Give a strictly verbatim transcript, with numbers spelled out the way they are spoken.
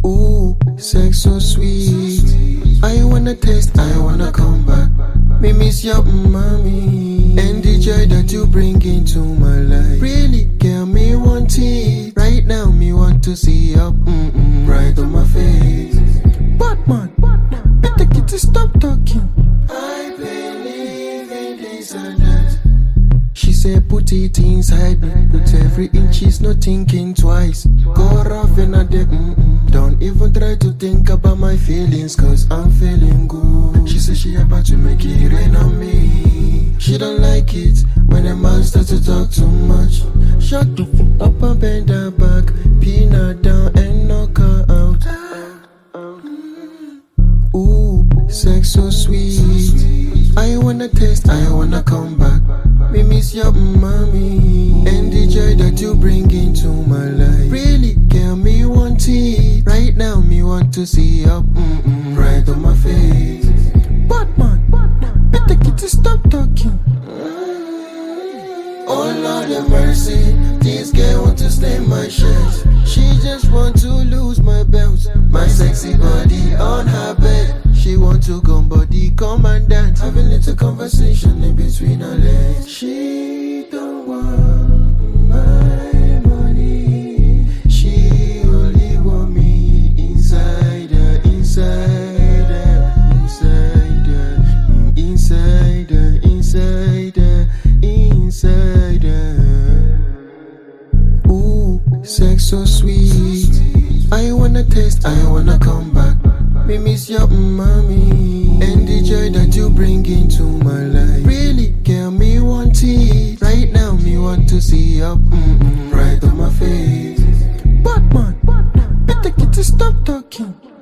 Ooh, sex so sweet. I wanna taste, I wanna come back. Me miss your mommy and the joy that you bring into my life. Really, girl, me want it. Right now, me want to see your mm-mm right on my face. Batman, better get to stop talking. I believe in this and that. She said put it inside me. Put every inch, she's not thinking twice. Go rough and at the mm-mm. Don't even try to think about my feelings, cause I'm feeling good. She said she about to make it rain on me. She don't like it when a man starts to talk too much. Shut the fuck up and bend her back. Pin her down and knock her out. Ooh, sex so sweet. I wanna taste, I wanna come back. Me miss your mommy and the joy that you bring into my life. Really, girl, me want it. Right now, me want to see your mm-mm right on my face. Batman, better get to stop talking. Oh Lord have mercy, this girl want to stain my shirt. She just want to lose my belt, my sexy body on her bed. She want to come body, come and dance. Have a little conversation in between her legs. She don't want my money. She only want me inside her, inside her, inside her, inside her, inside her, inside her. Ooh, sex so sweet. I wanna taste, I wanna come back. Me miss your mommy and the joy that you bring into my life. Really, girl, me want it. Right now, me want to see your mm-mm right on my face. Batman, better get to stop talking.